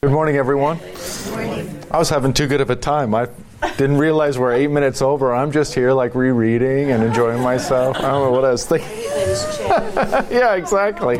Good morning, everyone. Good morning. I was having too good of a time. I didn't realize we're 8 minutes over. I'm just here like rereading and enjoying myself. I don't know what I was thinking. Yeah, exactly.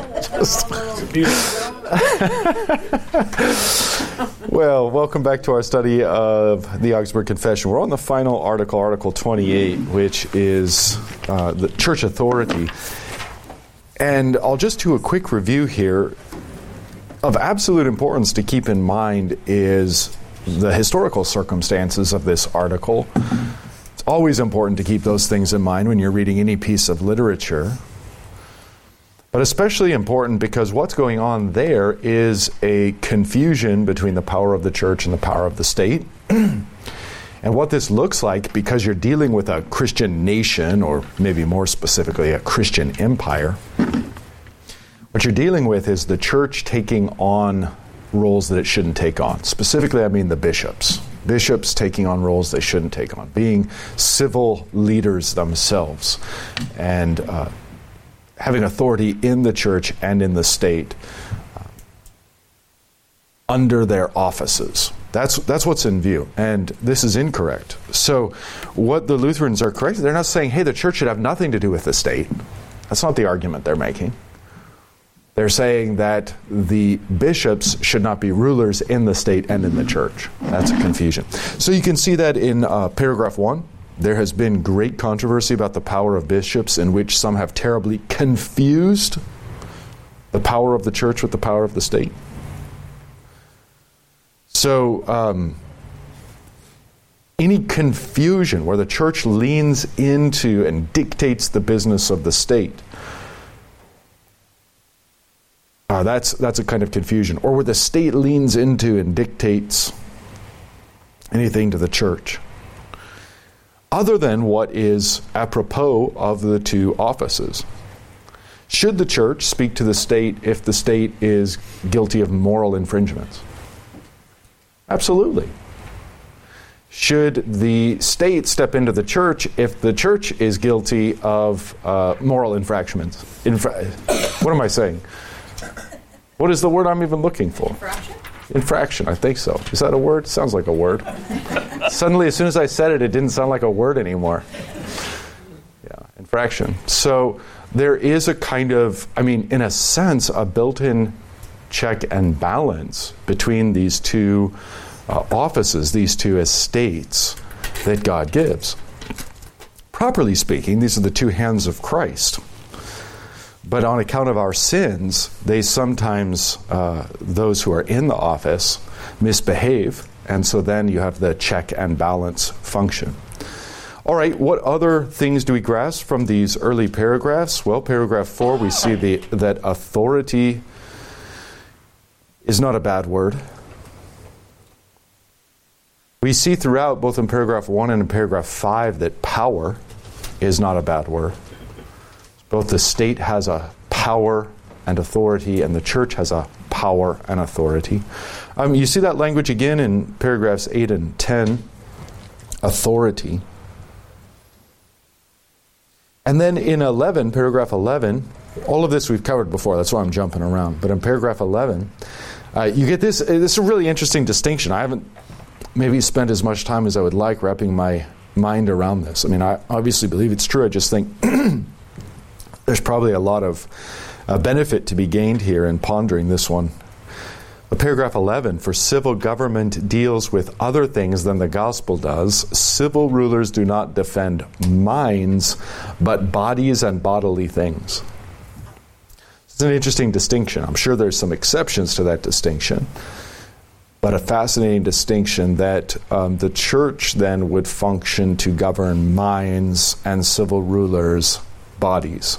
Well, welcome back to our study of the Augsburg Confession. We're on the final article, Article 28, which is the church authority. And I'll just do a quick review here. Of absolute importance to keep in mind is the historical circumstances of this article. It's always important to keep those things in mind when you're reading any piece of literature. But especially important because what's going on there is a confusion between the power of the church and the power of the state. And what this looks like, because you're dealing with a Christian nation, or maybe more specifically a Christian empire, what you're dealing with is the church taking on roles that it shouldn't take on. Specifically, I mean the bishops. Bishops taking on roles they shouldn't take on. Being civil leaders themselves. And having authority in the church and in the state under their offices. That's what's in view. And this is incorrect. So what the Lutherans are correct, they're not saying, hey, the church should have nothing to do with the state. That's not the argument they're making. They're saying that the bishops should not be rulers in the state and in the church. That's a confusion. So you can see that in paragraph 1. There has been great controversy about the power of bishops, in which some have terribly confused the power of the church with the power of the state. So any confusion where the church leans into and dictates the business of the state, that's a kind of confusion. Or where the state leans into and dictates anything to the church, other than what is apropos of the two offices. Should the church speak to the state if the state is guilty of moral infringements? Absolutely. Should the state step into the church if the church is guilty of moral infractions? What am I saying? What is the word I'm even looking for? Infraction, I think so. Is that a word? Sounds like a word. Suddenly, as soon as I said it, it didn't sound like a word anymore. Yeah, infraction. So there is a kind of, in a sense, a built-in check and balance between these two offices, these two estates that God gives. Properly speaking, these are the two hands of Christ. But on account of our sins, they sometimes, those who are in the office, misbehave. And so then you have the check and balance function. All right, what other things do we grasp from these early paragraphs? Well, paragraph 4, we see that authority is not a bad word. We see throughout, both in paragraph 1 and in paragraph 5, that power is not a bad word. Both the state has a power and authority, and the church has a power and authority. You see that language again in paragraphs 8 and 10, authority. And then in 11, paragraph 11, all of this we've covered before, that's why I'm jumping around. But in paragraph 11, you get this is a really interesting distinction. I haven't maybe spent as much time as I would like wrapping my mind around this. I obviously believe it's true. I just think there's probably a lot of benefit to be gained here in pondering this one. Paragraph 11, for civil government deals with other things than the gospel does. Civil rulers do not defend minds, but bodies and bodily things. It's an interesting distinction. I'm sure there's some exceptions to that distinction, but a fascinating distinction that the church then would function to govern minds and civil rulers' bodies.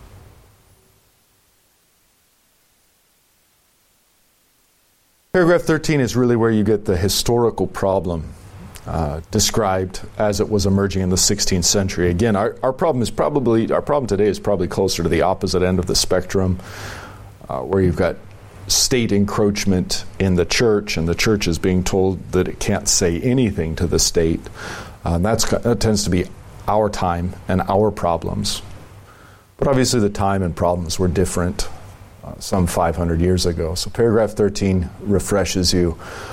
Paragraph 13 is really where you get the historical problem described as it was emerging in the 16th century. Again, our problem today is probably closer to the opposite end of the spectrum, where you've got state encroachment in the church, and the church is being told that it can't say anything to the state. That tends to be our time and our problems. But obviously the time and problems were different some 500 years ago. So paragraph 13 refreshes you.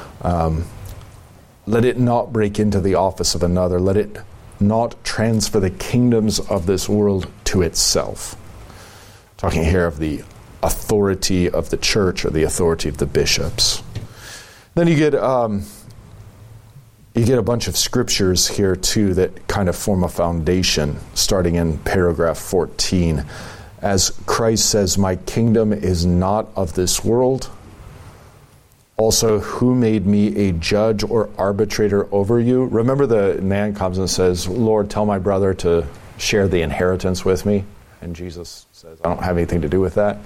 Let it not break into the office of another. Let it not transfer the kingdoms of this world to itself. Talking here of the authority of the church or the authority of the bishops. Then you get a bunch of scriptures here too that kind of form a foundation, starting in paragraph 14. As Christ says, "My kingdom is not of this world. Also, who made me a judge or arbitrator over you?" Remember, the man comes and says, "Lord, tell my brother to share the inheritance with me." And Jesus says, "I don't have anything to do with that."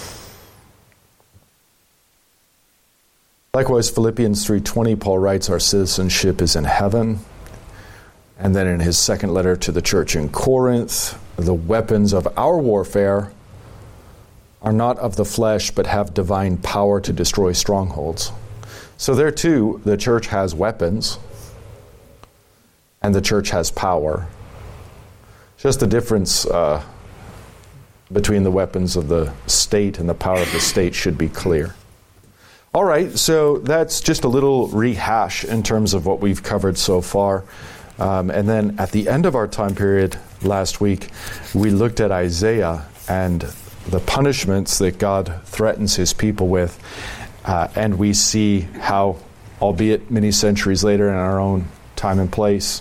Likewise, Philippians 3:20, Paul writes, "Our citizenship is in heaven." And then in his second letter to the church in Corinth, "The weapons of our warfare are not of the flesh, but have divine power to destroy strongholds." So there too, the church has weapons, and the church has power. Just the difference between the weapons of the state and the power of the state should be clear. All right, so that's just a little rehash in terms of what we've covered so far. And then at the end of our time period last week, we looked at Isaiah and the punishments that God threatens his people with. And we see how, albeit many centuries later in our own time and place,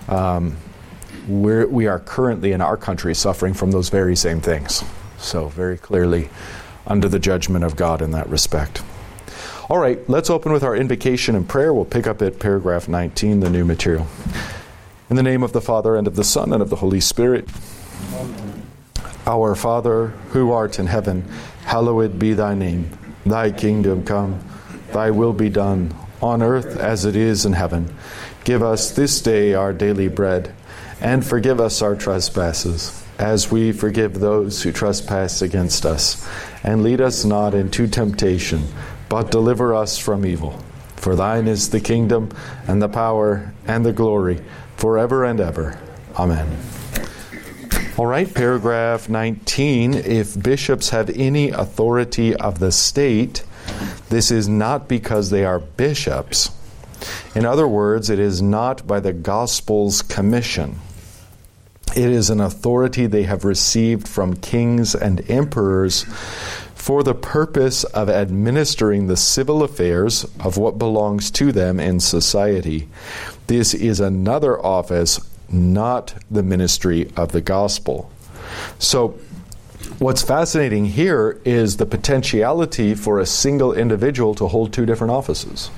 we are currently in our country suffering from those very same things. So very clearly under the judgment of God in that respect. All right, let's open with our invocation and prayer. We'll pick up at paragraph 19, the new material. In the name of the Father, and of the Son, and of the Holy Spirit. Amen. Our Father, who art in heaven, hallowed be thy name. Thy kingdom come, thy will be done, on earth as it is in heaven. Give us this day our daily bread, and forgive us our trespasses, as we forgive those who trespass against us. And lead us not into temptation, but deliver us from evil. For thine is the kingdom, and the power, and the glory, forever and ever. Amen. All right, paragraph 19. If bishops have any authority of the state, this is not because they are bishops. In other words, it is not by the gospel's commission. It is an authority they have received from kings and emperors for the purpose of administering the civil affairs of what belongs to them in society. This is another office, not the ministry of the gospel. So, what's fascinating here is the potentiality for a single individual to hold two different offices.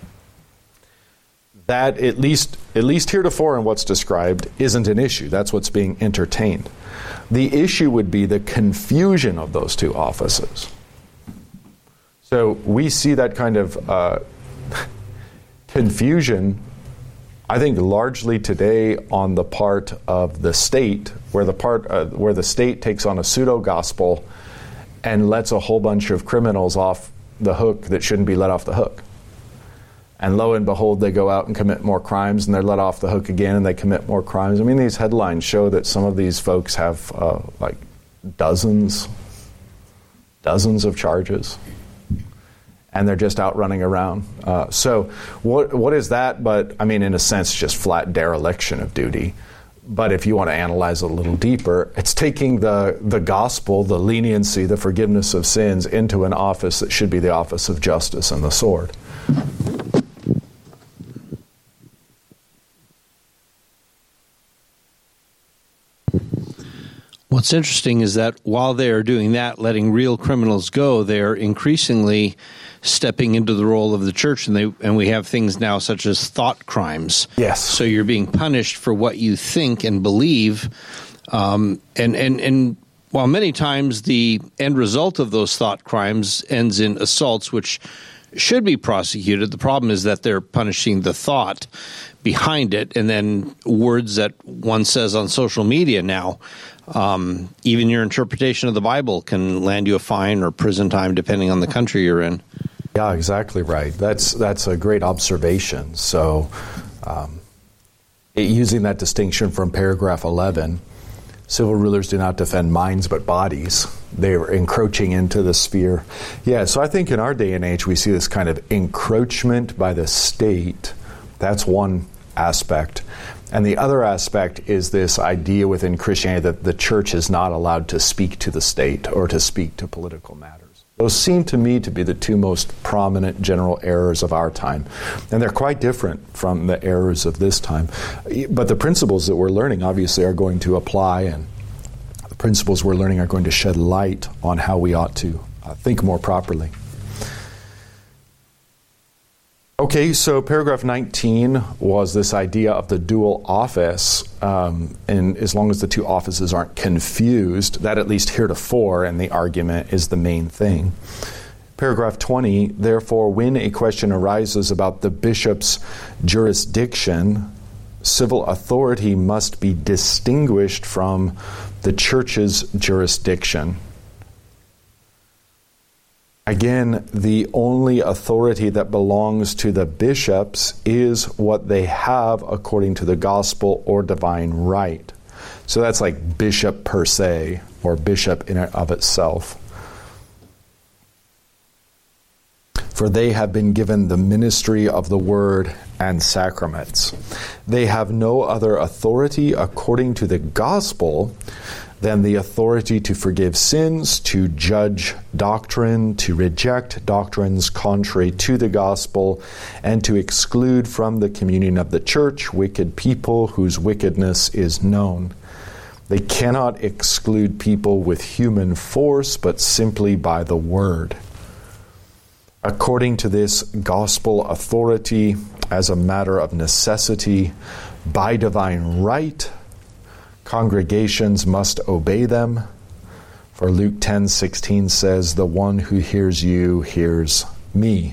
That, at least heretofore in what's described, isn't an issue. That's what's being entertained. The issue would be the confusion of those two offices. So we see that kind of confusion, I think, largely today on the part of the state, where the state takes on a pseudo-gospel and lets a whole bunch of criminals off the hook that shouldn't be let off the hook. And lo and behold, they go out and commit more crimes, and they're let off the hook again, and they commit more crimes. I mean, these headlines show that some of these folks have like dozens of charges, and they're just out running around. So what is that? But, I mean, in a sense, just flat dereliction of duty. But if you want to analyze it a little deeper, it's taking the gospel, the leniency, the forgiveness of sins into an office that should be the office of justice and the sword. What's interesting is that while they are doing that, letting real criminals go, they are increasingly stepping into the role of the church, and we have things now such as thought crimes. Yes. So you're being punished for what you think and believe, and while many times the end result of those thought crimes ends in assaults, which should be prosecuted, the problem is that they're punishing the thought behind it, and then words that one says on social media now. Even your interpretation of the Bible can land you a fine or prison time depending on the country you're in. Yeah, exactly right. That's a great observation. So using that distinction from paragraph 11, Civil rulers do not defend minds but bodies. They are encroaching into the sphere. Yeah, so I think in our day and age we see this kind of encroachment by the state. That's one aspect. And the other aspect is this idea within Christianity that the church is not allowed to speak to the state or to speak to political matters. Those seem to me to be the two most prominent general errors of our time. And they're quite different from the errors of this time. But the principles that we're learning obviously are going to apply, and the principles we're learning are going to shed light on how we ought to think more properly. Okay, so paragraph 19 was this idea of the dual office, and as long as the two offices aren't confused, that at least heretofore in the argument is the main thing. Paragraph 20, therefore, when a question arises about the bishop's jurisdiction, civil authority must be distinguished from the church's jurisdiction. Again, the only authority that belongs to the bishops is what they have according to the gospel or divine right. So that's like bishop per se, or bishop in and of itself. For they have been given the ministry of the word and sacraments. They have no other authority according to the gospel than the authority to forgive sins, to judge doctrine, to reject doctrines contrary to the gospel, and to exclude from the communion of the church wicked people whose wickedness is known. They cannot exclude people with human force, but simply by the word. According to this gospel authority, as a matter of necessity, by divine right, congregations must obey them. For Luke 10:16 says, "The one who hears you hears me."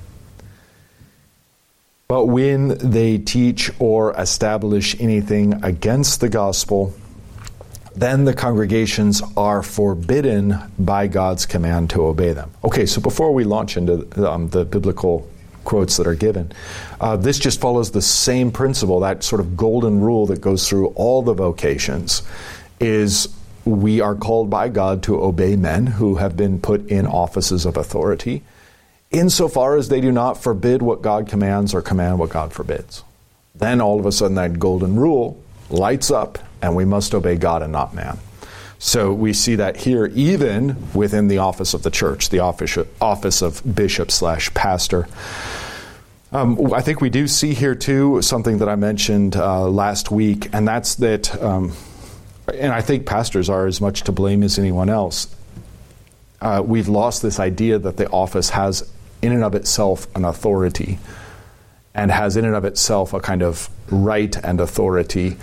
But when they teach or establish anything against the gospel, then the congregations are forbidden by God's command to obey them. Okay, so before we launch into the biblical quotes that are given, this just follows the same principle, that sort of golden rule that goes through all the vocations, is we are called by God to obey men who have been put in offices of authority, insofar as they do not forbid what God commands or command what God forbids. Then all of a sudden that golden rule lights up, and we must obey God and not man. So we see that here, even within the office of the church, the office of bishop/pastor. I think we do see here, too, something that I mentioned last week, and that's that, and I think pastors are as much to blame as anyone else. We've lost this idea that the office has in and of itself an authority, and has in and of itself a kind of right and authority.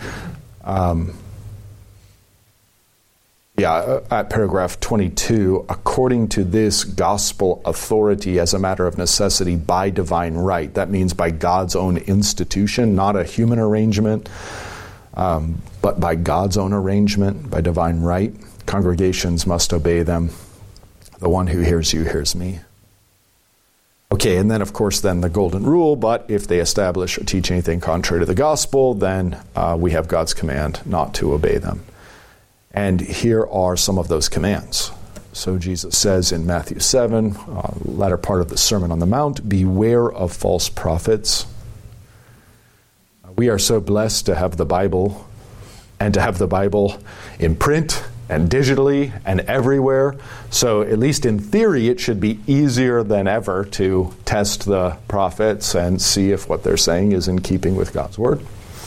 At paragraph 22, according to this gospel authority as a matter of necessity by divine right. That means by God's own institution, not a human arrangement, but by God's own arrangement, by divine right. Congregations must obey them. The one who hears you hears me. Okay, and then of course then the golden rule, but if they establish or teach anything contrary to the gospel, then we have God's command not to obey them. And here are some of those commands. So Jesus says in Matthew 7, latter part of the Sermon on the Mount, beware of false prophets. We are so blessed to have the Bible, and to have the Bible in print and digitally and everywhere. So at least in theory, it should be easier than ever to test the prophets and see if what they're saying is in keeping with God's word.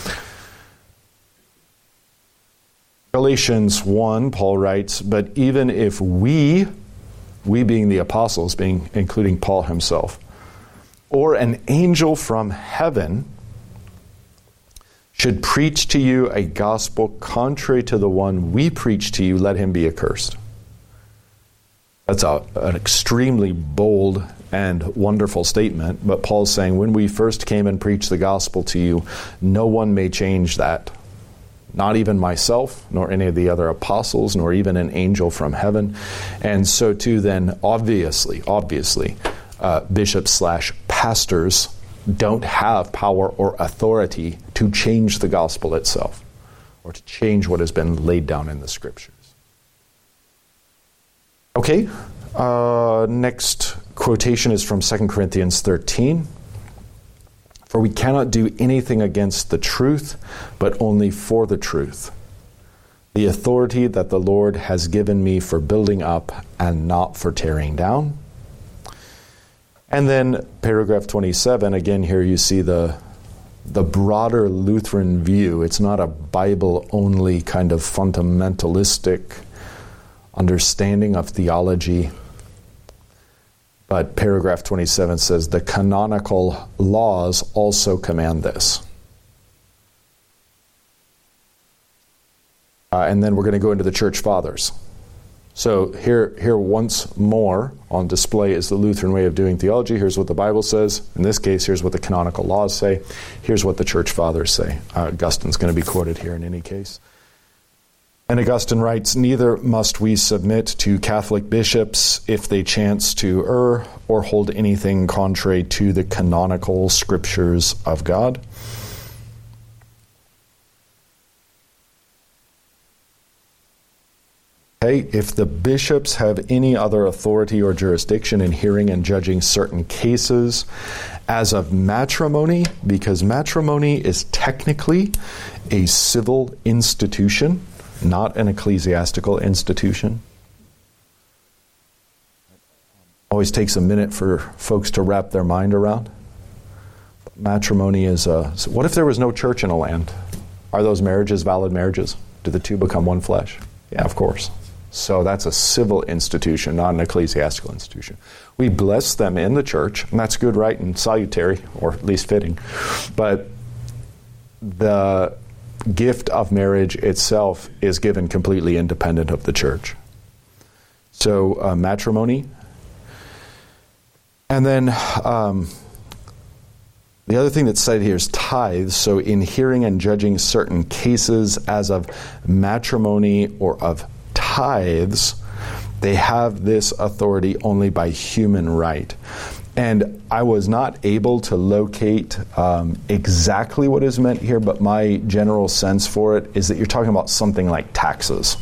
Galatians 1, Paul writes, but even if we being the apostles, including Paul himself, or an angel from heaven should preach to you a gospel contrary to the one we preach to you, let him be accursed. That's an extremely bold and wonderful statement, but Paul's saying, when we first came and preached the gospel to you, no one may change that. Not even myself, nor any of the other apostles, nor even an angel from heaven. And so too then, obviously, bishops/pastors don't have power or authority to change the gospel itself. or to change what has been laid down in the Scriptures. Okay, next quotation is from 2 Corinthians 13. For we cannot do anything against the truth, but only for the truth. The authority that the Lord has given me for building up and not for tearing down. And then paragraph 27, again here you see the broader Lutheran view. It's not a Bible-only kind of fundamentalistic understanding of theology. But paragraph 27 says, the canonical laws also command this. And then we're going to go into the Church Fathers. So here once more on display is the Lutheran way of doing theology. Here's what the Bible says. In this case, here's what the canonical laws say. Here's what the Church Fathers say. Augustine's going to be quoted here in any case. And Augustine writes, neither must we submit to Catholic bishops if they chance to err or hold anything contrary to the canonical Scriptures of God. Okay, if the bishops have any other authority or jurisdiction in hearing and judging certain cases as of matrimony, because matrimony is technically a civil institution, not an ecclesiastical institution. Always takes a minute for folks to wrap their mind around. Matrimony is what if there was no church in a land? Are those marriages valid marriages? Do the two become one flesh? Yeah, of course. So that's a civil institution, not an ecclesiastical institution. We bless them in the church, and that's good, right, and salutary, or at least fitting. But the gift of marriage itself is given completely independent of the church. So matrimony. And then the other thing that's cited here is tithes. So in hearing and judging certain cases as of matrimony or of tithes, they have this authority only by human right. And I was not able to locate exactly what is meant here, but my general sense for it is that you're talking about something like taxes.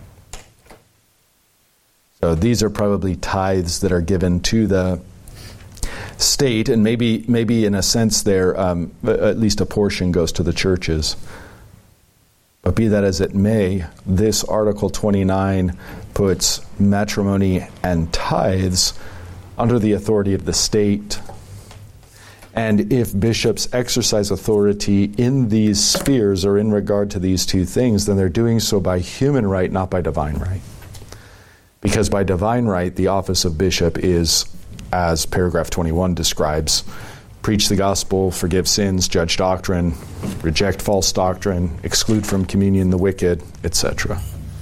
So these are probably tithes that are given to the state, and maybe in a sense there, at least a portion goes to the churches. But be that as it may, this Article 29 puts matrimony and tithes under the authority of the state. And if bishops exercise authority in these spheres or in regard to these two things, then they're doing so by human right, not by divine right. Because by divine right, the office of bishop is, as paragraph 21 describes, preach the gospel, forgive sins, judge doctrine, reject false doctrine, exclude from communion the wicked, etc.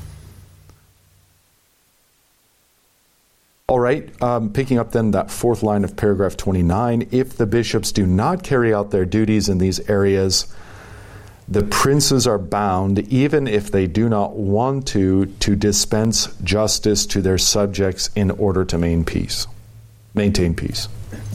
All right, picking up then that fourth line of paragraph 29, if the bishops do not carry out their duties in these areas, the princes are bound, even if they do not want to dispense justice to their subjects in order to maintain peace.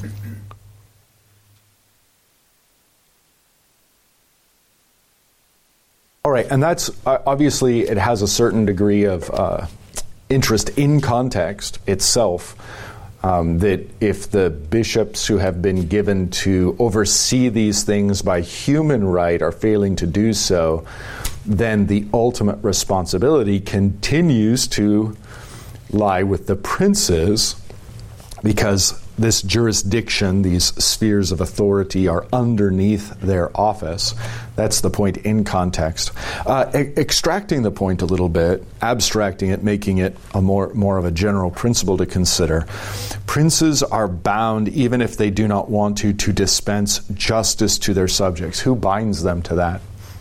All right, and that's obviously it has a certain degree of interest in context itself, that if the bishops who have been given to oversee these things by human right are failing to do so, then the ultimate responsibility continues to lie with the princes, because this jurisdiction, these spheres of authority are underneath their office. That's the point in context. Extracting the point a little bit, abstracting it, making it a more of a general principle to consider. Princes are bound, even if they do not want to dispense justice to their subjects. Who binds them to that?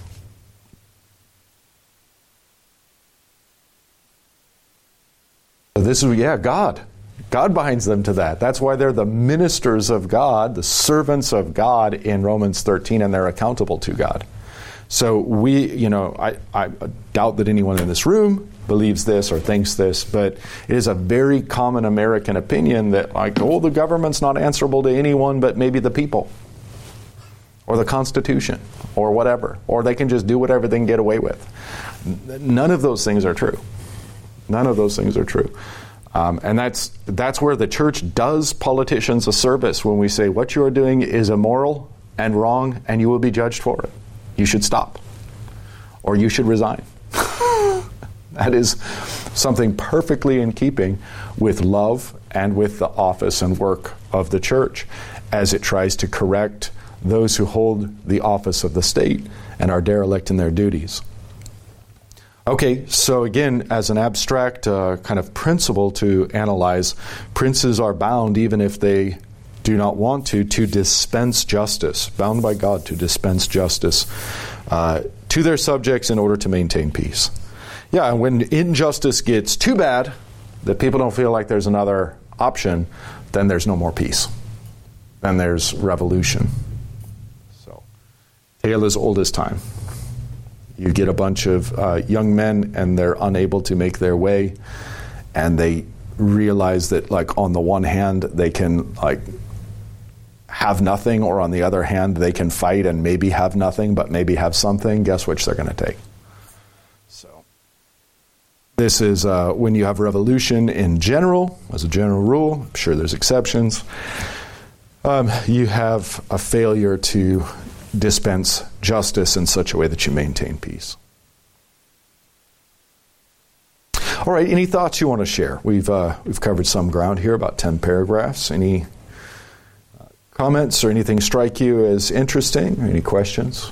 So this is, God. God binds them to that. That's why they're the ministers of God, the servants of God in Romans 13, and they're accountable to God. So I doubt that anyone in this room believes this or thinks this, but it is a very common American opinion that the government's not answerable to anyone but maybe the people. or the Constitution or whatever, or they can just do whatever they can get away with. None of those things are true. None of those things are true. And that's where the church does politicians a service when we say what you are doing is immoral and wrong and you will be judged for it. You should stop. Or you should resign. That is something perfectly in keeping with love and with the office and work of the church as it tries to correct those who hold the office of the state and are derelict in their duties. Okay, so again, as an abstract kind of principle to analyze, princes are bound, even if they do not want to dispense justice, bound by God to dispense justice to their subjects in order to maintain peace. Yeah, and when injustice gets too bad, that people don't feel like there's another option, then there's no more peace. Then there's revolution. So, tale as old as time. You get a bunch of young men and they're unable to make their way, and they realize that, like, on the one hand they can like have nothing, or on the other hand they can fight and maybe have nothing but maybe have something. Guess which they're going to take. So this is when you have revolution in general, as a general rule. I'm sure there's exceptions. You have a failure to dispense justice in such a way that you maintain peace. All right, any thoughts you want to share? We've covered some ground here, about 10 paragraphs. Any comments or anything strike you as interesting? Any questions?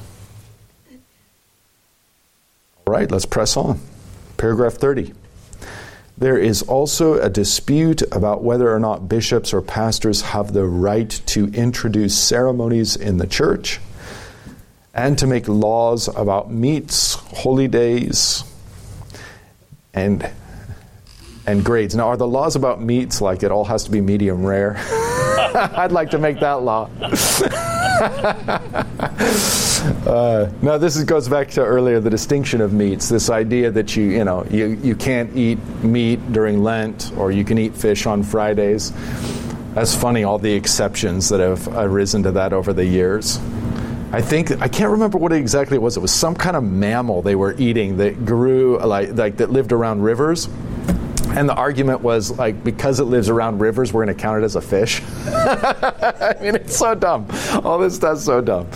All right, let's press on. Paragraph 30. There is also a dispute about whether or not bishops or pastors have the right to introduce ceremonies in the church and to make laws about meats, holy days, and grades. Now, are the laws about meats like it all has to be medium rare? I'd like to make that law. Now, this goes back to earlier, the distinction of meats. This idea that you can't eat meat during Lent, or you can eat fish on Fridays. That's funny, all the exceptions that have arisen to that over the years. I can't remember what exactly it was. It was some kind of mammal they were eating that grew, like that lived around rivers. And the argument was, like, because it lives around rivers, we're going to count it as a fish. I mean, it's so dumb. All this stuff's so dumb.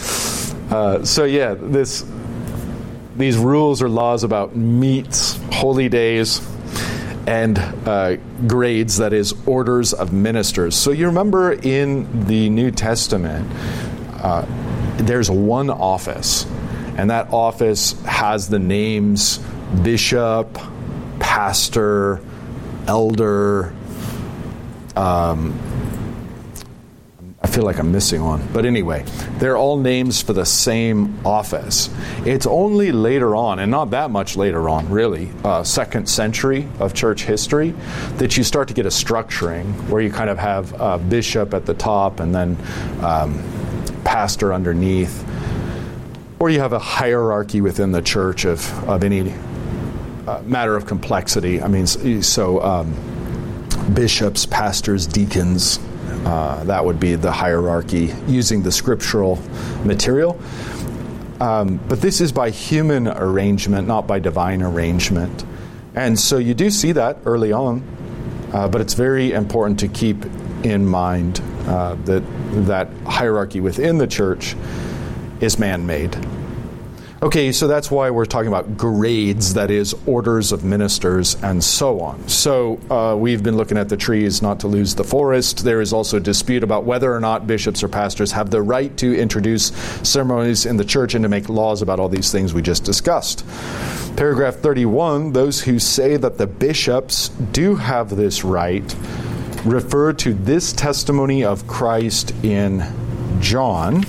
These rules or laws about meats, holy days, and grades, that is, orders of ministers. So you remember in the New Testament, there's one office, and that office has the names bishop, pastor, elder. I feel like I'm missing one. But anyway, they're all names for the same office. It's only later on, and not that much later on, really, second century of church history, that you start to get a structuring where you kind of have a bishop at the top and then pastor underneath. Or you have a hierarchy within the church of any matter of complexity. I mean, so bishops, pastors, deacons, that would be the hierarchy using the scriptural material. But this is by human arrangement, not by divine arrangement. And so you do see that early on, but it's very important to keep in mind that hierarchy within the church is man-made. Okay, so that's why we're talking about grades, that is, orders of ministers, and so on. So we've been looking at the trees not to lose the forest. There is also a dispute about whether or not bishops or pastors have the right to introduce ceremonies in the church and to make laws about all these things we just discussed. Paragraph 31, those who say that the bishops do have this right refer to this testimony of Christ in John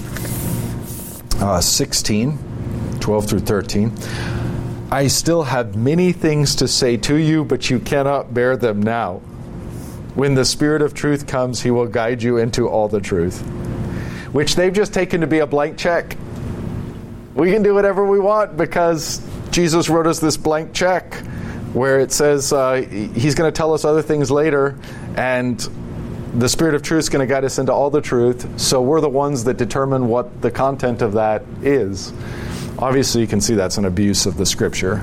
16, 12 through 13. I still have many things to say to you, but you cannot bear them now. When the Spirit of truth comes, he will guide you into all the truth. Which they've just taken to be a blank check. We can do whatever we want because Jesus wrote us this blank check where it says he's going to tell us other things later, and the Spirit of truth is going to guide us into all the truth, so we're the ones that determine what the content of that is. Obviously, you can see that's an abuse of the Scripture.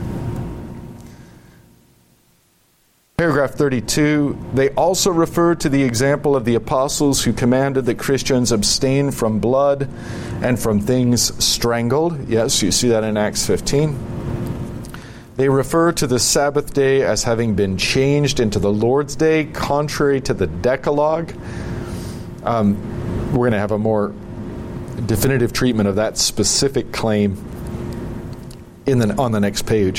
Paragraph 32, they also refer to the example of the apostles who commanded that Christians abstain from blood and from things strangled. Yes, you see that in Acts 15. They refer to the Sabbath day as having been changed into the Lord's day, contrary to the Decalogue. We're going to have a more definitive treatment of that specific claim on the next page.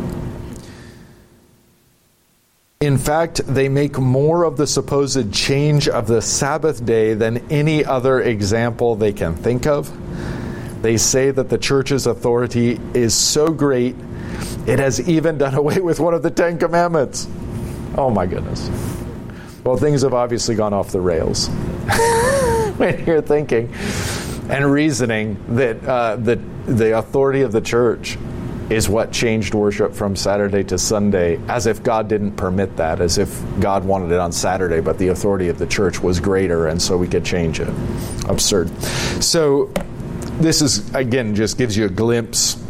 In fact, they make more of the supposed change of the Sabbath day than any other example they can think of. They say that the church's authority is so great, it has even done away with one of the Ten Commandments. Oh my goodness. Well, things have obviously gone off the rails. When you're thinking and reasoning that the authority of the church is what changed worship from Saturday to Sunday, as if God didn't permit that, as if God wanted it on Saturday, but the authority of the church was greater, and so we could change it. Absurd. So this is, again, just gives you a glimpse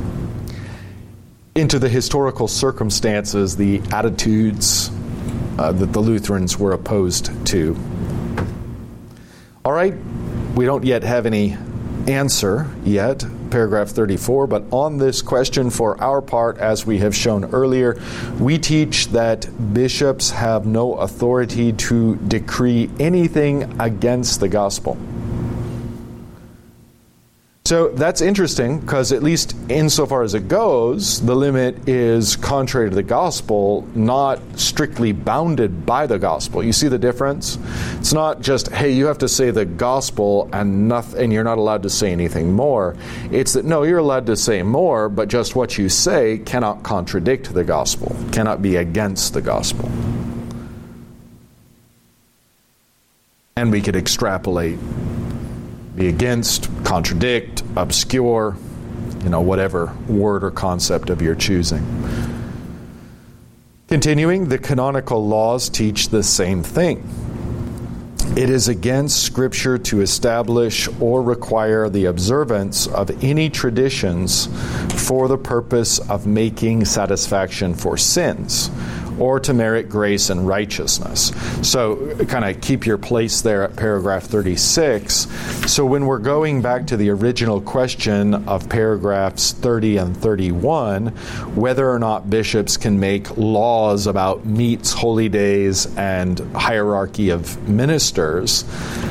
into the historical circumstances, the attitudes that the Lutherans were opposed to. All right, we don't yet have any answer yet, paragraph 34, but on this question for our part, as we have shown earlier, we teach that bishops have no authority to decree anything against the gospel. So that's interesting, because at least insofar as it goes, the limit is contrary to the gospel, not strictly bounded by the gospel. You see the difference? It's not just, hey, you have to say the gospel and you're not allowed to say anything more. It's that, no, you're allowed to say more, but just what you say cannot contradict the gospel, cannot be against the gospel. And we could extrapolate. Be against, contradict, obscure, whatever word or concept of your choosing. Continuing, the canonical laws teach the same thing. It is against Scripture to establish or require the observance of any traditions for the purpose of making satisfaction for sins, or to merit grace and righteousness. So kind of keep your place there at paragraph 36. So when we're going back to the original question of paragraphs 30 and 31, whether or not bishops can make laws about meats, holy days, and hierarchy of ministers,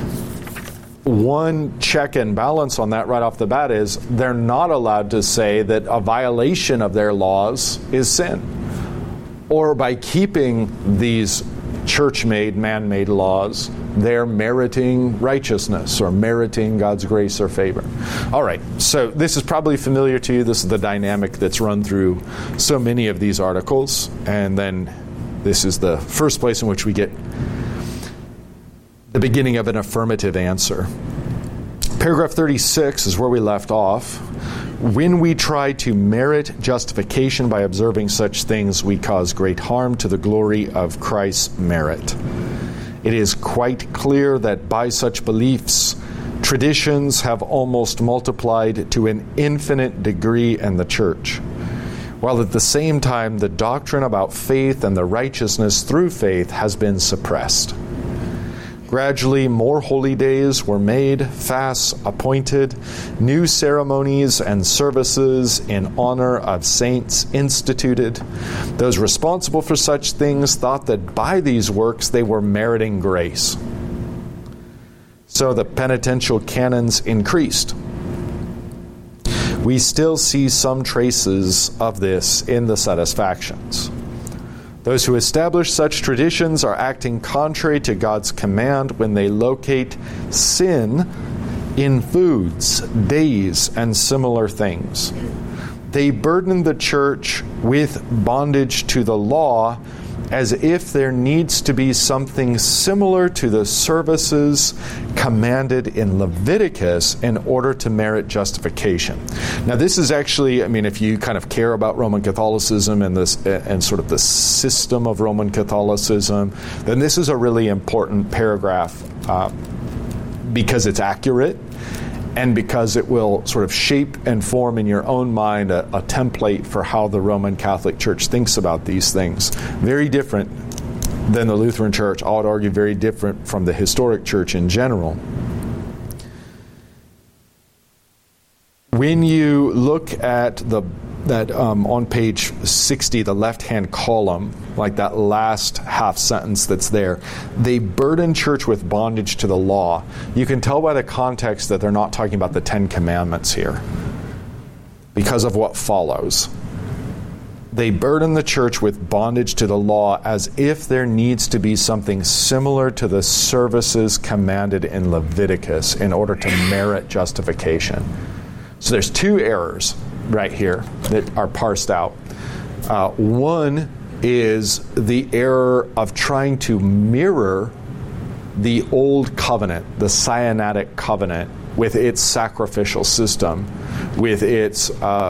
one check and balance on that right off the bat is they're not allowed to say that a violation of their laws is sin. Or by keeping these church-made, man-made laws, they're meriting righteousness or meriting God's grace or favor. All right, so this is probably familiar to you. This is the dynamic that's run through so many of these articles. And then this is the first place in which we get the beginning of an affirmative answer. Paragraph 36 is where we left off. When we try to merit justification by observing such things, we cause great harm to the glory of Christ's merit. It is quite clear that by such beliefs, traditions have almost multiplied to an infinite degree in the Church, while at the same time the doctrine about faith and the righteousness through faith has been suppressed. Gradually, more holy days were made, fasts appointed, new ceremonies and services in honor of saints instituted. Those responsible for such things thought that by these works they were meriting grace. So the penitential canons increased. We still see some traces of this in the satisfactions. Those who establish such traditions are acting contrary to God's command when they locate sin in foods, days, and similar things. They burden the church with bondage to the law as if there needs to be something similar to the services commanded in Leviticus in order to merit justification. Now, this is actually, I mean, if you kind of care about Roman Catholicism and this and sort of the system of Roman Catholicism, then this is a really important paragraph because it's accurate and because it will sort of shape and form in your own mind a template for how the Roman Catholic Church thinks about these things. Very different than the Lutheran Church. I would argue very different from the historic Church in general. When you look at that on page 60, the left-hand column, like that last half sentence that's there, they burden church with bondage to the law. You can tell by the context that they're not talking about the Ten Commandments here because of what follows. They burden the church with bondage to the law as if there needs to be something similar to the services commanded in Leviticus in order to merit justification. So there's two errors right here that are parsed out. One is the error of trying to mirror the old covenant, the Sinaitic covenant, with its sacrificial system, with its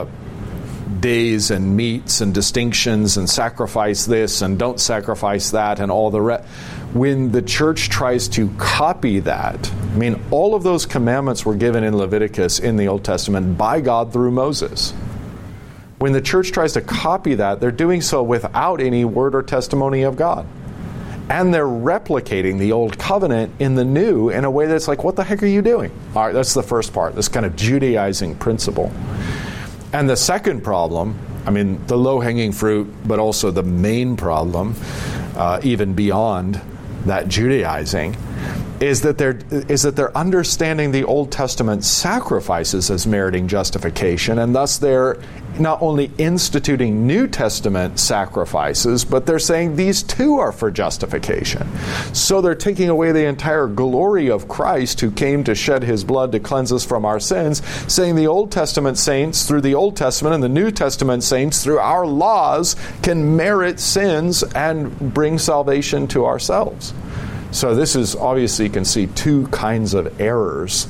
days and meats and distinctions and sacrifice this and don't sacrifice that and all the rest. When the church tries to copy that, I mean, all of those commandments were given in Leviticus in the Old Testament by God through Moses. When the church tries to copy that, they're doing so without any word or testimony of God. And they're replicating the old covenant in the new in a way that's like, what the heck are you doing? All right, that's the first part, this kind of Judaizing principle. And the second problem, I mean, the low-hanging fruit, but also the main problem, even beyond that Judaizing, is that they're understanding the Old Testament sacrifices as meriting justification, and thus they're not only instituting New Testament sacrifices, but they're saying these too are for justification. So they're taking away the entire glory of Christ who came to shed his blood to cleanse us from our sins, saying the Old Testament saints through the Old Testament and the New Testament saints through our laws can merit sins and bring salvation to ourselves. So this is, obviously, you can see two kinds of errors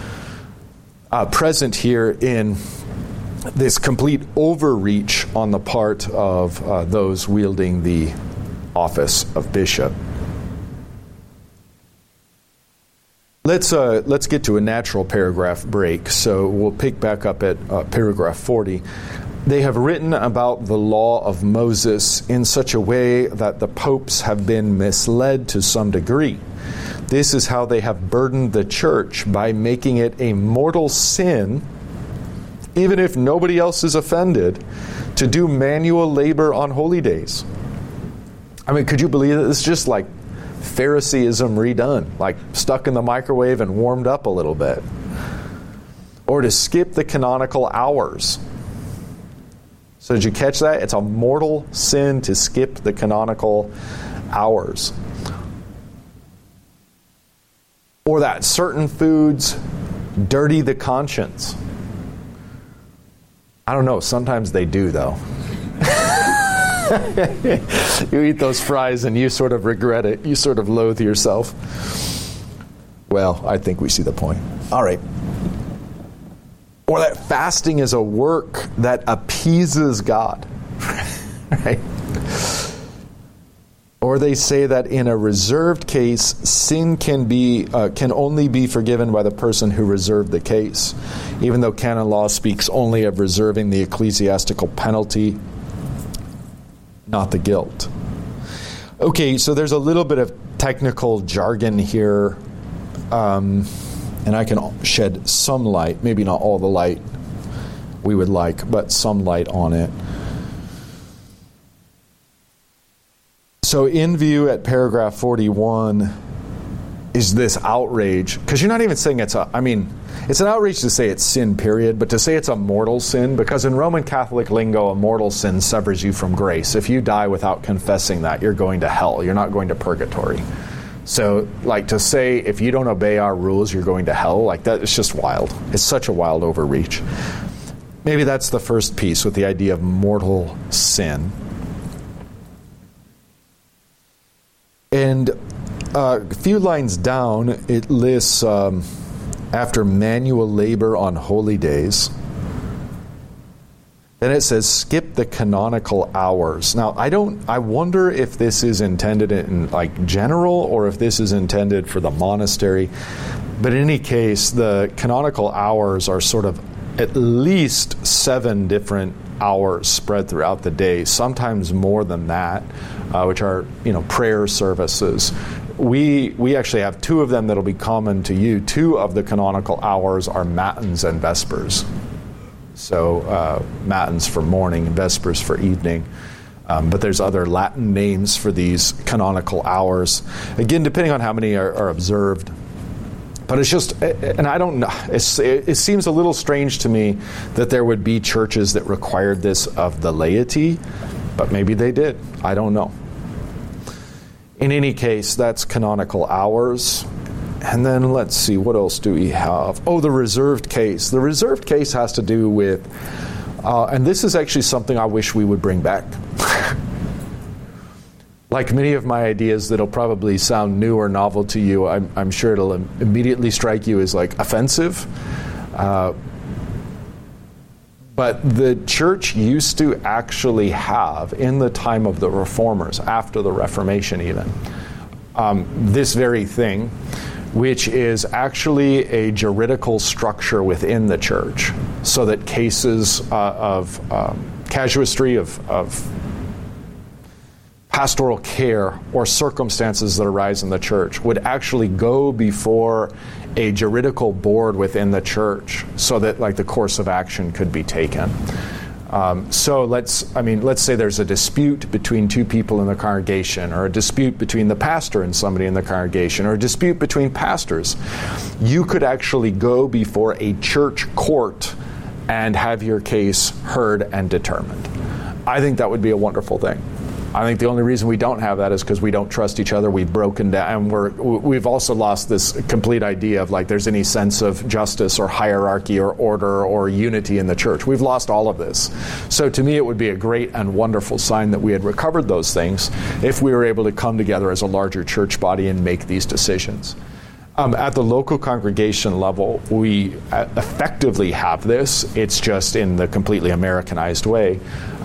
present here in this complete overreach on the part of those wielding the office of bishop. Let's get to a natural paragraph break. So we'll pick back up at paragraph 40. They have written about the law of Moses in such a way that the popes have been misled to some degree. This is how they have burdened the church by making it a mortal sin, even if nobody else is offended, to do manual labor on holy days. I mean, could you believe it? It's just like Phariseeism redone, like stuck in the microwave and warmed up a little bit. Or to skip the canonical hours. So did you catch that? It's a mortal sin to skip the canonical hours. Or that certain foods dirty the conscience. I don't know. Sometimes they do, though. You eat those fries and you sort of regret it. You sort of loathe yourself. Well, I think we see the point. All right. Or that fasting is a work that appeases God. Right? Or they say that in a reserved case, sin can only be forgiven by the person who reserved the case, even though canon law speaks only of reserving the ecclesiastical penalty, not the guilt. Okay, so there's a little bit of technical jargon here, and I can shed some light, maybe not all the light we would like, but some light on it. So in view at paragraph 41 is this outrage, because you're not even saying it's an outrage to say it's sin, period, but to say it's a mortal sin, because in Roman Catholic lingo, a mortal sin severs you from grace. If you die without confessing that, you're going to hell. You're not going to purgatory. So, like, to say if you don't obey our rules, you're going to hell, like that, it's just wild. It's such a wild overreach. Maybe that's the first piece with the idea of mortal sin. And a few lines down, it lists after manual labor on holy days. Then it says, skip the canonical hours. Now, I wonder if this is intended in like general or if this is intended for the monastery. But in any case, the canonical hours are sort of at least 7 different hours spread throughout the day, sometimes more than that, which are, prayer services. We actually have 2 of them that'll be common to you. 2 of the canonical hours are matins and vespers. So matins for morning and vespers for evening. But there's other Latin names for these canonical hours. Again, depending on how many are observed. But it's just, and I don't know, it seems a little strange to me that there would be churches that required this of the laity, but maybe they did. I don't know. In any case, that's canonical hours. And then let's see, what else do we have? Oh, the reserved case. The reserved case has to do with, and this is actually something I wish we would bring back. Like many of my ideas that'll probably sound new or novel to you, I'm sure it'll immediately strike you as like offensive. But the church used to actually have, in the time of the Reformers, after the Reformation even, this very thing, which is actually a juridical structure within the church, so that cases of casuistry, of pastoral care, or circumstances that arise in the church would actually go before a juridical board within the church, so that like the course of action could be taken. So let's say there's a dispute between 2 people in the congregation, or a dispute between the pastor and somebody in the congregation, or a dispute between pastors. You could actually go before a church court and have your case heard and determined. I think that would be a wonderful thing. I think the only reason we don't have that is because we don't trust each other. We've broken down, and we've also lost this complete idea of like there's any sense of justice or hierarchy or order or unity in the church. We've lost all of this. So to me, it would be a great and wonderful sign that we had recovered those things if we were able to come together as a larger church body and make these decisions. At the local congregation level, we effectively have this. It's just in the completely Americanized way.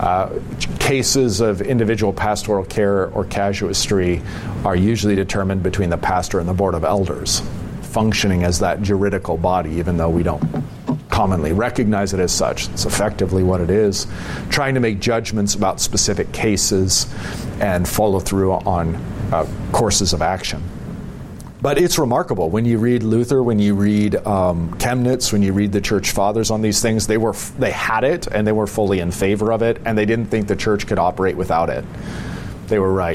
Cases of individual pastoral care or casuistry are usually determined between the pastor and the board of elders, functioning as that juridical body, even though we don't commonly recognize it as such. It's effectively what it is, trying to make judgments about specific cases and follow through on courses of action. But it's remarkable. When you read Luther, when you read Chemnitz, when you read the church fathers on these things, they had it and they were fully in favor of it, and they didn't think the church could operate without it. They were right.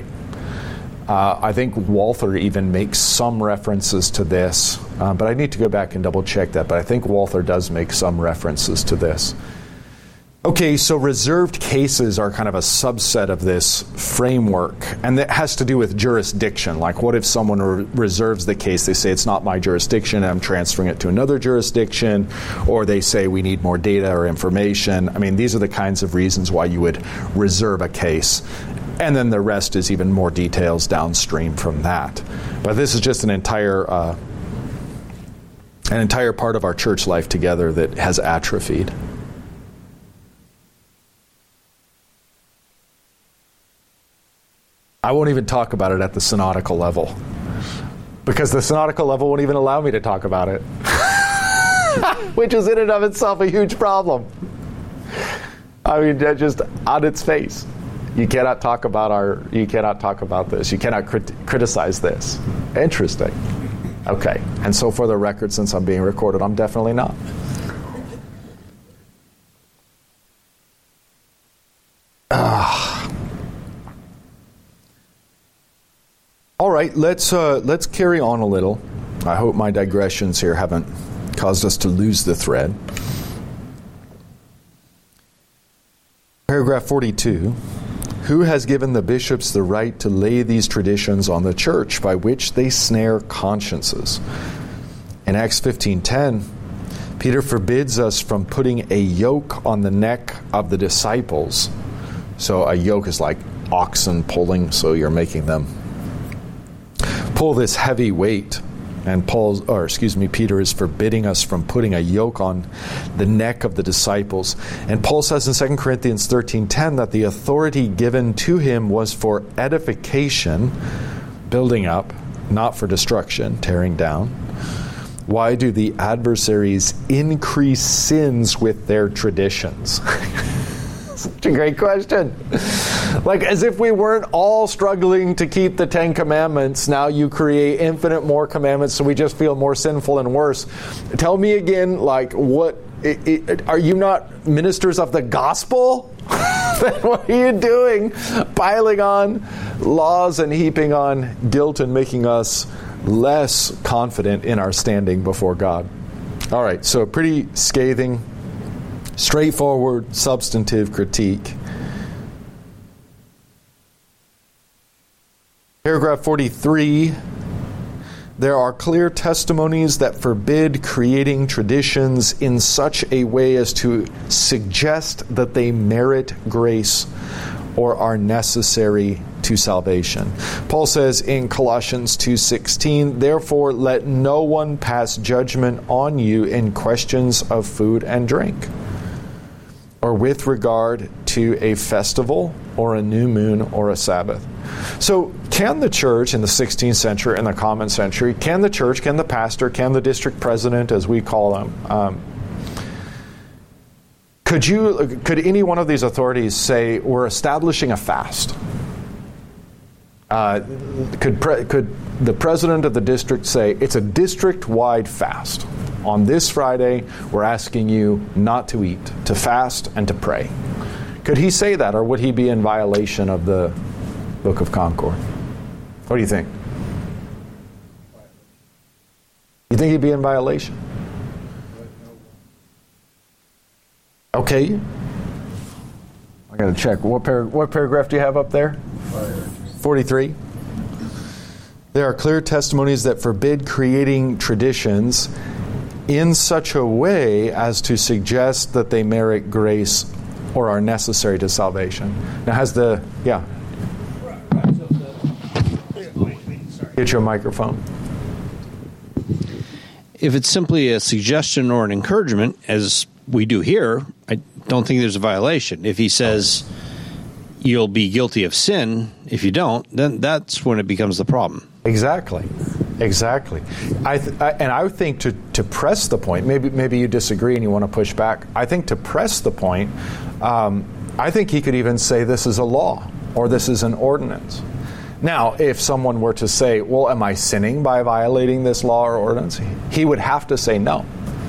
I think Walther even makes some references to this, but I need to go back and double check that. But I think Walther does make some references to this. Okay, so reserved cases are kind of a subset of this framework, and that has to do with jurisdiction. Like, what if someone reserves the case? They say, it's not my jurisdiction, I'm transferring it to another jurisdiction, or they say, we need more data or information. I mean, these are the kinds of reasons why you would reserve a case. And then the rest is even more details downstream from that. But this is just an entire part of our church life together that has atrophied. I won't even talk about it at the synodical level, because the synodical level won't even allow me to talk about it, which is in and of itself a huge problem. I mean, just on its face. You cannot talk about this. You cannot criticize this. Interesting. Okay. And so for the record, since I'm being recorded, I'm definitely not. All right, let's carry on a little. I hope my digressions here haven't caused us to lose the thread. Paragraph 42. Who has given the bishops the right to lay these traditions on the church by which they snare consciences? In Acts 15:10, Peter forbids us from putting a yoke on the neck of the disciples. So a yoke is like oxen pulling, so you're making them pull this heavy weight. And Peter is forbidding us from putting a yoke on the neck of the disciples. And Paul says in 2 Corinthians 13:10 that the authority given to him was for edification, building up, not for destruction, tearing down. Why do the adversaries increase sins with their traditions? Such a great question. Like, as if we weren't all struggling to keep the 10 Commandments, now you create infinite more commandments, so we just feel more sinful and worse. Tell me again, like, are you not ministers of the gospel? Then what are you doing? Piling on laws and heaping on guilt and making us less confident in our standing before God. All right, so a pretty scathing, straightforward, substantive critique. Paragraph 43, there are clear testimonies that forbid creating traditions in such a way as to suggest that they merit grace or are necessary to salvation. Paul says in Colossians 2:16, therefore let no one pass judgment on you in questions of food and drink, or with regard to a festival or a new moon or a Sabbath. So can the church in the 16th century, in the common century, can the pastor, can the district president, as we call them, could any one of these authorities say, we're establishing a fast? Could the president of the district say, it's a district-wide fast? On this Friday, we're asking you not to eat, to fast, and to pray. Could he say that, or would he be in violation of the Book of Concord? What do you think? You think he'd be in violation? Okay. I got to check. What paragraph do you have up there? 43. There are clear testimonies that forbid creating traditions in such a way as to suggest that they merit grace or are necessary to salvation. Now, Get you a microphone. If it's simply a suggestion or an encouragement, as we do here, I don't think there's a violation. If he says you'll be guilty of sin if you don't, then that's when it becomes the problem. Exactly. I think to press the point, maybe you disagree and you want to push back. I think to press the point, I think he could even say this is a law or this is an ordinance. Now, if someone were to say, well, am I sinning by violating this law or ordinance? He would have to say no.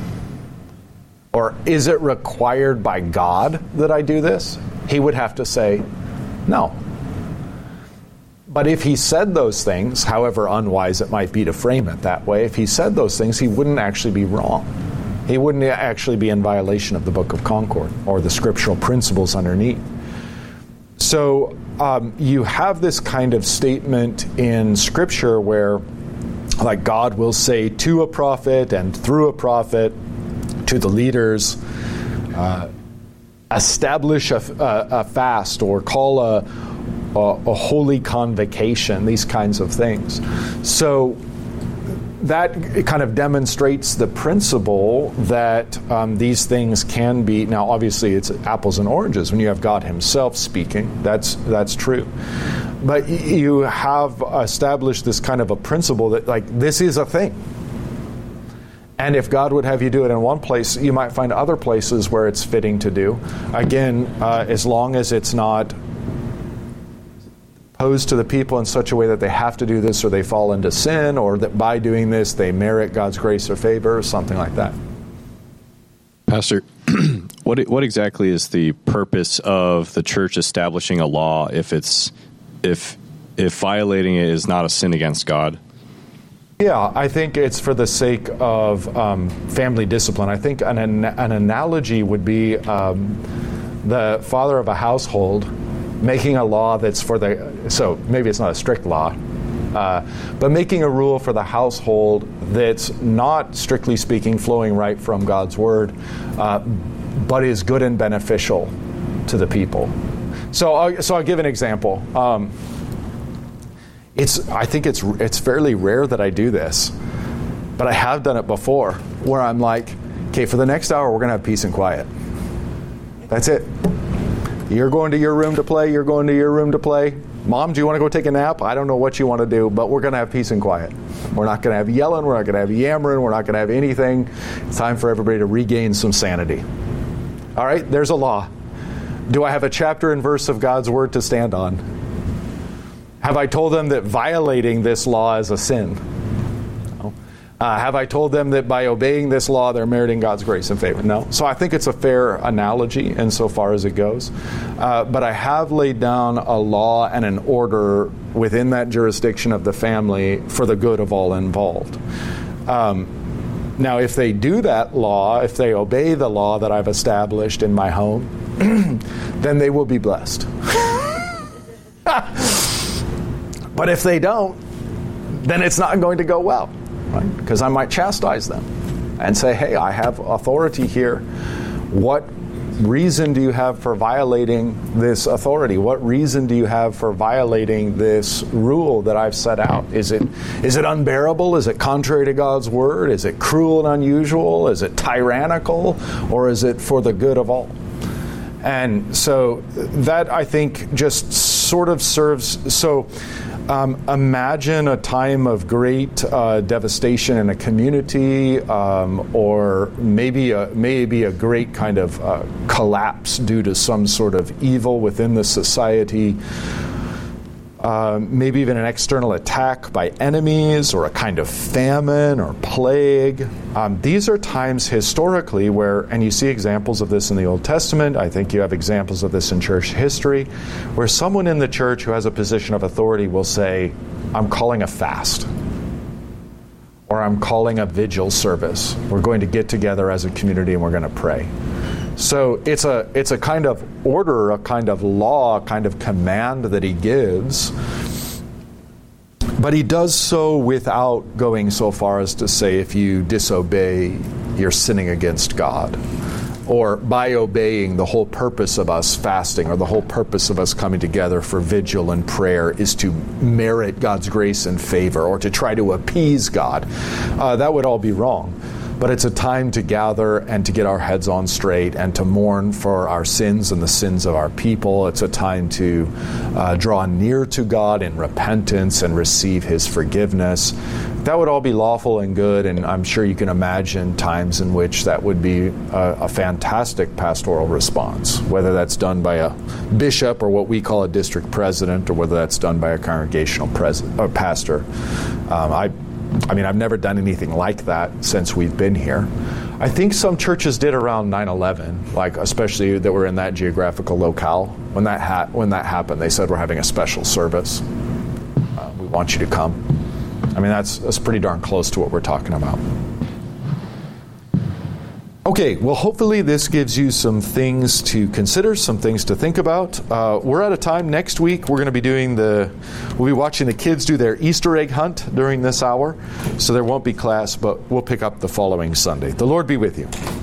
Or is it required by God that I do this? He would have to say no. But if he said those things, however unwise it might be to frame it that way, if he said those things, he wouldn't actually be wrong. He wouldn't actually be in violation of the Book of Concord or the scriptural principles underneath. So you have this kind of statement in Scripture where, like, God will say to a prophet and through a prophet to the leaders, establish a fast or call a holy convocation, these kinds of things. So that kind of demonstrates the principle that these things can be. Now, obviously, it's apples and oranges when you have God Himself speaking. That's true. But you have established this kind of a principle that, like, this is a thing. And if God would have you do it in one place, you might find other places where it's fitting to do. Again, as long as it's not posed to the people in such a way that they have to do this or they fall into sin, or that by doing this they merit God's grace or favor, or something like that. Pastor, what exactly is the purpose of the church establishing a law if violating it is not a sin against God? Yeah, I think it's for the sake of family discipline. I think an analogy would be the father of a household making a law that's so maybe it's not a strict law, but making a rule for the household that's not, strictly speaking, flowing right from God's Word, but is good and beneficial to the people. So I'll give an example. I think it's fairly rare that I do this, but I have done it before, where I'm like, okay, for the next hour, we're going to have peace and quiet. That's it. You're going to your room to play. You're going to your room to play. Mom, do you want to go take a nap? I don't know what you want to do, but we're going to have peace and quiet. We're not going to have yelling. We're not going to have yammering. We're not going to have anything. It's time for everybody to regain some sanity. All right, there's a law. Do I have a chapter and verse of God's Word to stand on? Have I told them that violating this law is a sin? No. Have I told them that by obeying this law, they're meriting God's grace and favor? No. So I think it's a fair analogy insofar as it goes. But I have laid down a law and an order within that jurisdiction of the family for the good of all involved. Now, if they do that law, if they obey the law that I've established in my home, then they will be blessed. But if they don't, then it's not going to go well, right? Because I might chastise them and say, hey, I have authority here. What reason do you have for violating this authority? What reason do you have for violating this rule that I've set out? Is it unbearable? Is it contrary to God's Word? Is it cruel and unusual? Is it tyrannical? Or is it for the good of all? And so that, I think, just sort of serves. So imagine a time of great devastation in a community, or maybe a great kind of collapse due to some sort of evil within the society. Maybe even an external attack by enemies, or a kind of famine or plague. These are times historically where, and you see examples of this in the Old Testament, I think you have examples of this in church history, where someone in the church who has a position of authority will say, I'm calling a fast, or I'm calling a vigil service. We're going to get together as a community and we're going to pray. So it's a kind of order, a kind of law, a kind of command that he gives. But he does so without going so far as to say, if you disobey, you're sinning against God. Or by obeying, the whole purpose of us fasting, or the whole purpose of us coming together for vigil and prayer is to merit God's grace and favor, or to try to appease God. That would all be wrong. But it's a time to gather and to get our heads on straight and to mourn for our sins and the sins of our people. It's a time to draw near to God in repentance and receive His forgiveness. That would all be lawful and good, and I'm sure you can imagine times in which that would be a fantastic pastoral response, whether that's done by a bishop or what we call a district president, or whether that's done by a congregational president or pastor. I mean, I've never done anything like that since we've been here. I think some churches did around 9/11, like especially that were in that geographical locale. When that happened, they said, we're having a special service. We want you to come. I mean, that's pretty darn close to what we're talking about. Okay, well, hopefully this gives you some things to consider, some things to think about. We're out of time. Next week, we're going to be we'll be watching the kids do their Easter egg hunt during this hour. So there won't be class, but we'll pick up the following Sunday. The Lord be with you.